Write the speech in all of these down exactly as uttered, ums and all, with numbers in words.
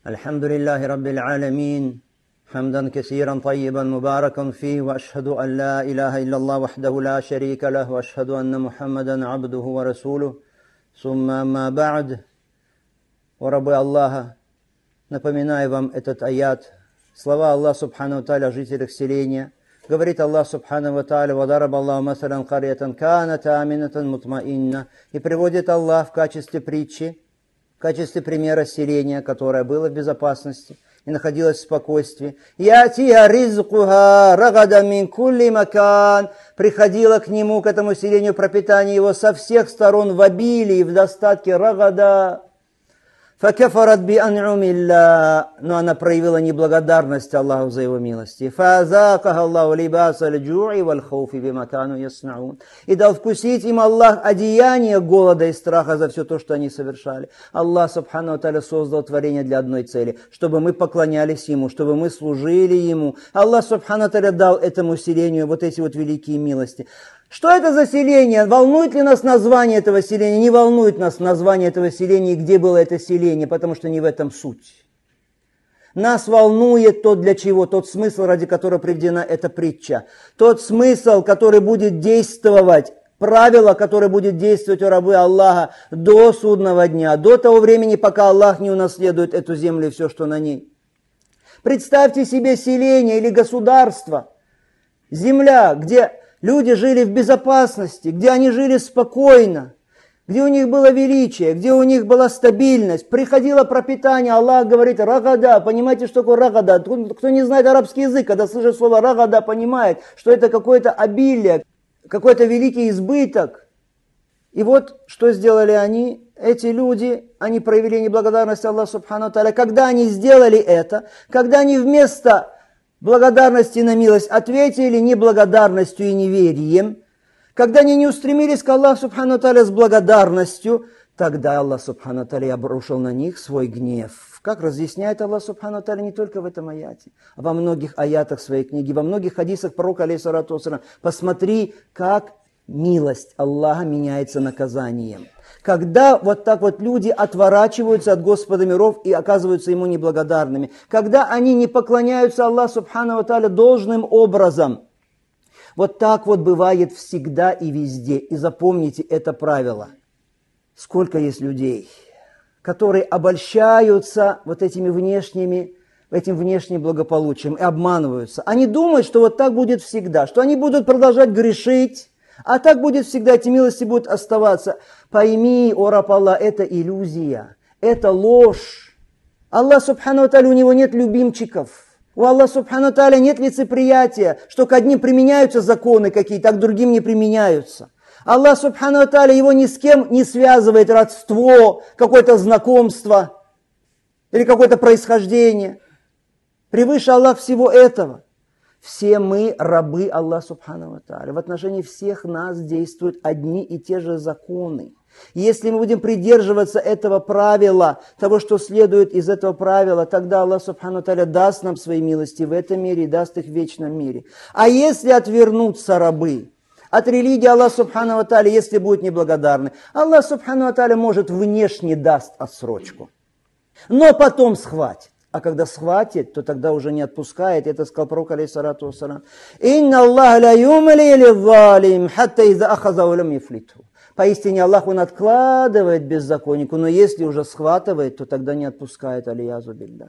الحمد لله رب العالمين حمدا كثيرا طيبا مباركا فيه وأشهد أن لا إله إلا الله وحده لا شريك له وأشهد أن محمدا عبده ورسوله ثم ما بعد. О рабы Аллаха, напоминаю вам этот аят, слова Аллаха Субхану ва Тааля о жителях селения. Говорит Аллах Субхану ва Тааля: «Вадараб Аллаху масалан карьятан канат аминатан мутмаинна». И приводит Аллах в качестве притчи, в качестве примера селения, которое было в безопасности и находилось в спокойствии. «Ятиха ризкуха рагада мин кулли макан». Приходило к нему, к этому селению, пропитание его со всех сторон в обилии, в достатке. Рагада. «Факафарат би ан'умилля». Но она проявила неблагодарность Аллаху за его милости. «Фазакаха Аллаху либаса аль-джу'i валь-хауфи бима кану яснаун». И дал вкусить им Аллах одеяние голода и страха за все то, что они совершали. Аллах Субхану ва Тааля создал творение для одной цели, чтобы мы поклонялись Ему, чтобы мы служили Ему. Аллах Субхану ва Тааля дал этому селению вот эти вот великие милости. Что это за селение? Волнует ли нас название этого селения? Не волнует нас название этого селения и где было это селение, потому что не в этом суть. Нас волнует то, для чего, тот смысл, ради которого приведена эта притча. Тот смысл, который будет действовать, правило, которое будет действовать у рабы Аллаха до судного дня, до того времени, пока Аллах не унаследует эту землю и все, что на ней. Представьте себе селение или государство, земля, где люди жили в безопасности, где они жили спокойно, где у них было величие, где у них была стабильность. Приходило пропитание, Аллах говорит рагада. Понимаете, что такое рагада? Кто не знает арабский язык, когда слышит слово рагада, понимает, что это какое-то обилие, какой-то великий избыток. И вот что сделали они, эти люди, они проявили неблагодарность Аллаху Субхану ва Тааля. Когда они сделали это, когда они вместо благодарности на милость ответили неблагодарностью и неверием, когда они не устремились к Аллаху Субхану ва Тааля с благодарностью, тогда Аллах Субхану ва Тааля обрушил на них свой гнев. Как разъясняет Аллах Субхану ва Тааля не только в этом аяте, а во многих аятах своей книги, во многих хадисах пророка, алейхиссалату вассалям. Посмотри, как милость Аллаха меняется наказанием. Когда вот так вот люди отворачиваются от Господа миров и оказываются Ему неблагодарными. Когда они не поклоняются Аллаху Субхану ва Тааля должным образом. Вот так вот бывает всегда и везде. И запомните это правило. Сколько есть людей, которые обольщаются вот этими внешними, этим внешним благополучием и обманываются. Они думают, что вот так будет всегда, что они будут продолжать грешить, а так будет всегда, эти милости будут оставаться. Пойми, о раб Аллах, это иллюзия, это ложь. Аллах Субхану ва Тааля, у него нет любимчиков. У Аллаха Субхану ва Тааля нет лицеприятия, что к одним применяются законы какие-то, а к другим не применяются. Аллах Субхану ва Тааля, его ни с кем не связывает родство, какое-то знакомство или какое-то происхождение. Превыше Аллах всего этого. Все мы рабы Аллаха Субхану ва Тааля. В отношении всех нас действуют одни и те же законы. Если мы будем придерживаться этого правила, того, что следует из этого правила, тогда Аллах Субхану ва Тааля даст нам свои милости в этом мире и даст их в вечном мире. А если отвернутся рабы от религии Аллаха Субхану ва Тааля, если будут неблагодарны, Аллах Субхану ва Тааля, может, внешне даст отсрочку, но потом схватит. А когда схватит, то тогда уже не отпускает. Это сказал пророк, алейхиссалату вассалам. «Инна Аллах ла юмли лиззалим, хатта иза ахазаху лам юфлитху». Поистине Аллах, Он откладывает беззаконнику, но если уже схватывает, то тогда не отпускает. Алиязу билля.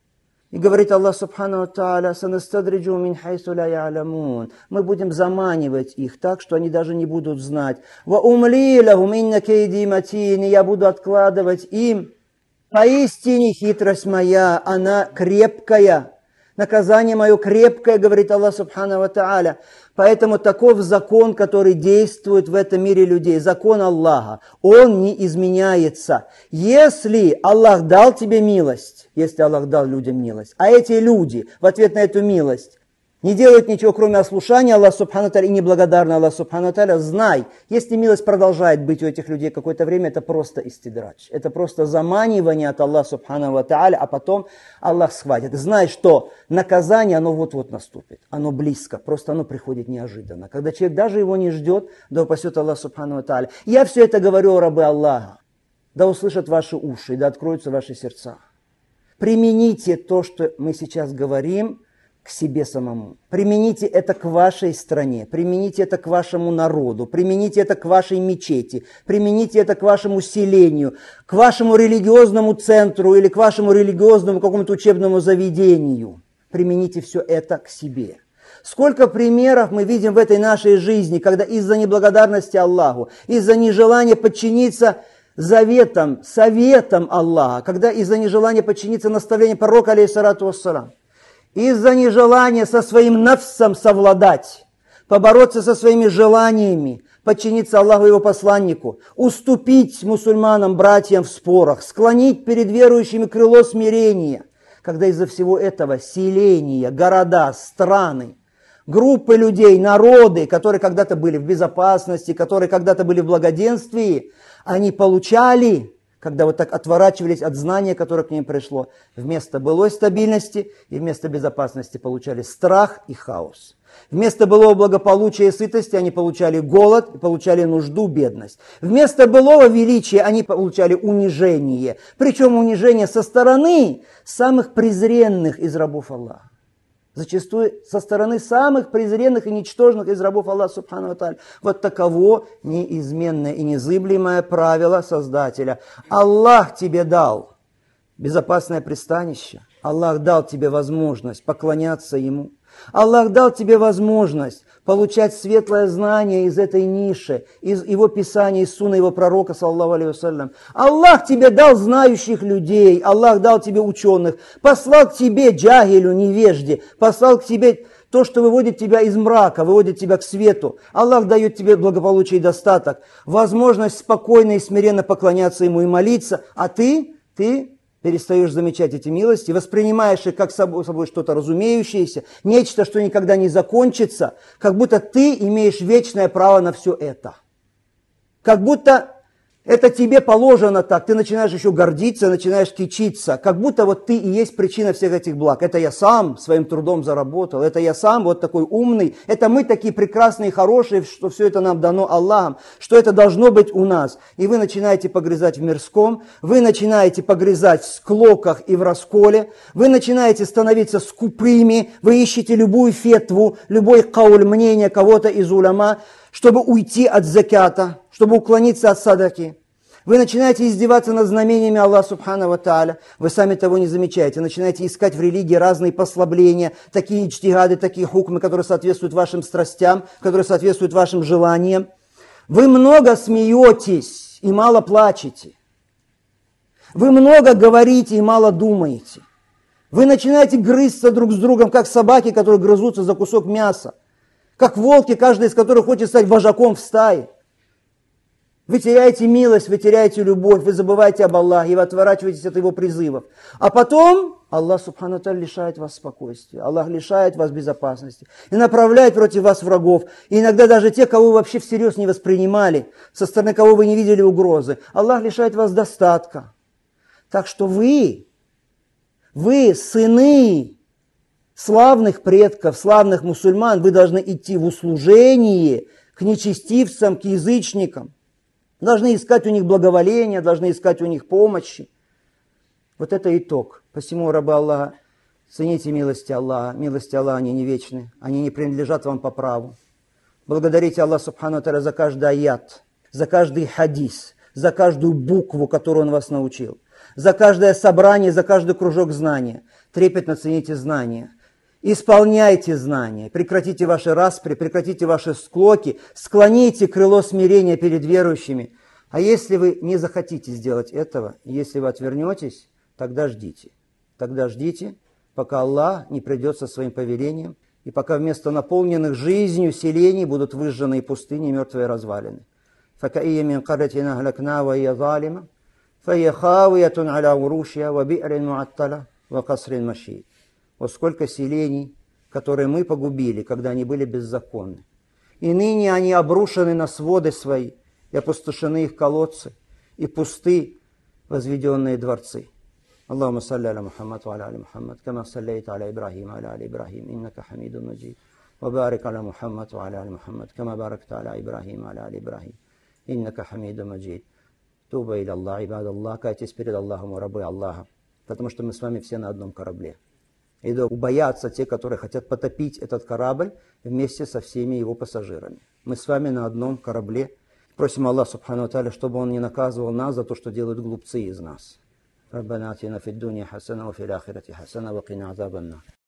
И говорит Аллах Субхану ва Тааля: «Санастадриджу мин хайсу ла я'ламун». Мы будем заманивать их так, что они даже не будут знать. «Ва умли лахум инна кейди матин». Я буду откладывать им. Поистине хитрость моя, она крепкая. Наказание мое крепкое, говорит Аллах Субхану ва Тааля. Поэтому таков закон, который действует в этом мире людей. Закон Аллаха. Он не изменяется. Если Аллах дал тебе милость, если Аллах дал людям милость, а эти люди в ответ на эту милость не делают ничего, кроме ослушания Аллаху Субхану ва Тааля и неблагодарны Аллаху Субхану ва Тааля, знай, если милость продолжает быть у этих людей какое-то время, это просто истидрач. Это просто заманивание от Аллаха Субхану ва Тааля, а потом Аллах схватит. Знай, что наказание, оно вот-вот наступит. Оно близко, просто оно приходит неожиданно. Когда человек даже его не ждет, да упасет Аллах Субхану ва Тааля. Я все это говорю, рабы Аллаха. Да услышат ваши уши, да откроются ваши сердца. Примените то, что мы сейчас говорим, к себе самому. Примените это к вашей стране, примените это к вашему народу, примените это к вашей мечети, примените это к вашему селению, к вашему религиозному центру или к вашему религиозному какому-то учебному заведению. Примените все это к себе. Сколько примеров мы видим в этой нашей жизни, когда из-за неблагодарности Аллаху, из-за нежелания подчиниться заветам, советам Аллаха, когда из-за нежелания подчиниться наставлению пророка, алейхиссалату вассалам, из-за нежелания со своим нафсом совладать, побороться со своими желаниями, подчиниться Аллаху и его посланнику, уступить мусульманам, братьям в спорах, склонить перед верующими крыло смирения, когда из-за всего этого селения, города, страны, группы людей, народы, которые когда-то были в безопасности, которые когда-то были в благоденствии, они получали, когда вот так отворачивались от знания, которое к ним пришло, вместо былой стабильности и вместо безопасности получали страх и хаос. Вместо былого благополучия и сытости они получали голод, и получали нужду, бедность. Вместо былого величия они получали унижение. Причем унижение со стороны самых презренных из рабов Аллаха. Зачастую со стороны самых презренных и ничтожных из рабов Аллаха Субхану ва Тааля. Вот таково неизменное и незыблемое правило Создателя. Аллах тебе дал безопасное пристанище. Аллах дал тебе возможность поклоняться Ему. Аллах дал тебе возможность получать светлое знание из этой ниши, из Его Писания, из Сунны Его Пророка, саллаллаху алейхи вассалям. Аллах тебе дал знающих людей, Аллах дал тебе ученых, послал к тебе джагилю, невежде, послал к тебе то, что выводит тебя из мрака, выводит тебя к свету. Аллах дает тебе благополучие и достаток, возможность спокойно и смиренно поклоняться Ему и молиться, а ты, ты... перестаешь замечать эти милости, воспринимаешь их как собой, собой что-то разумеющееся, нечто, что никогда не закончится, как будто ты имеешь вечное право на все это. Как будто это тебе положено так, ты начинаешь еще гордиться, начинаешь кичиться, как будто вот ты и есть причина всех этих благ. Это я сам своим трудом заработал, это я сам вот такой умный, это мы такие прекрасные и хорошие, что все это нам дано Аллахом, что это должно быть у нас. И вы начинаете погрязать в мирском, вы начинаете погрязать в склоках и в расколе, вы начинаете становиться скупыми, вы ищете любую фетву, любой кауль, мнение кого-то из уляма, чтобы уйти от закята, чтобы уклониться от садаки. Вы начинаете издеваться над знамениями Аллаха Субхану ва Тааля, вы сами того не замечаете, начинаете искать в религии разные послабления, такие иджтигады, такие хукмы, которые соответствуют вашим страстям, которые соответствуют вашим желаниям. Вы много смеетесь и мало плачете. Вы много говорите и мало думаете. Вы начинаете грызться друг с другом, как собаки, которые грызутся за кусок мяса. Как волки, каждый из которых хочет стать вожаком в стае. Вы теряете милость, вы теряете любовь, вы забываете об Аллахе, вы отворачиваетесь от Его призывов. А потом Аллах Субхану ва Тааля лишает вас спокойствия, Аллах лишает вас безопасности и направляет против вас врагов. И иногда даже те, кого вы вообще всерьез не воспринимали, со стороны кого вы не видели угрозы, Аллах лишает вас достатка. Так что вы, вы сыны славных предков, славных мусульман, вы должны идти в услужение к нечестивцам, к язычникам. Должны искать у них благоволения, должны искать у них помощи. Вот это итог. Посему, рабы Аллаха, цените милости Аллаха. Милости Аллаха, они не вечны, они не принадлежат вам по праву. Благодарите Аллаха Субхану ва Тааля за каждый аят, за каждый хадис, за каждую букву, которую Он вас научил, за каждое собрание, за каждый кружок знания. Трепетно цените знания. Исполняйте знания, прекратите ваши распри, прекратите ваши склоки, склоните крыло смирения перед верующими. А если вы не захотите сделать этого, если вы отвернетесь, тогда ждите. Тогда ждите, пока Аллах не придет со своим повелением, и пока вместо наполненных жизнью селений будут выжженные пустыни и мертвые развалины. فَكَأَيٍّ مِّن قَرْيَةٍ أَهْلَكْنَاهَا وَهِيَ ظَالِمَةٌ فَهِيَ خَاوِيَةٌ عَلَى عُرُوشِهَا وَبِئْرٍ مُّعَطَّلَةٍ وَقَصْرٍ مَّشِيدٍ. Вот сколько селений, которые мы погубили, когда они были беззаконны. И ныне они обрушены на своды свои, и опустошены их колодцы, и пусты возведенные дворцы. Аллахумма салли аля Мухаммад ва аля али Мухаммад, кама саллейта аля Ибрахим ва аля али Ибрахим, иннака хамидун маджид. Ва барик аля Мухаммад ва аля али Мухаммад, кама баракта аля Ибрахим ва аля али Ибрахим, иннака хамидун маджид. Туба иля Аллах, ибад Аллах, кайтесь перед Аллахом, рабы Аллаха. потому что мы с вами все на одном корабле. И да убоятся те, которые хотят потопить этот корабль вместе со всеми его пассажирами. Мы с вами на одном корабле. Просим Аллаха Субхану ва Тааля, чтобы Он не наказывал нас за то, что делают глупцы из нас. ربنا آتنا في الدنيا حسنة وفي الآخرة حسنة وقنا عذاب النار.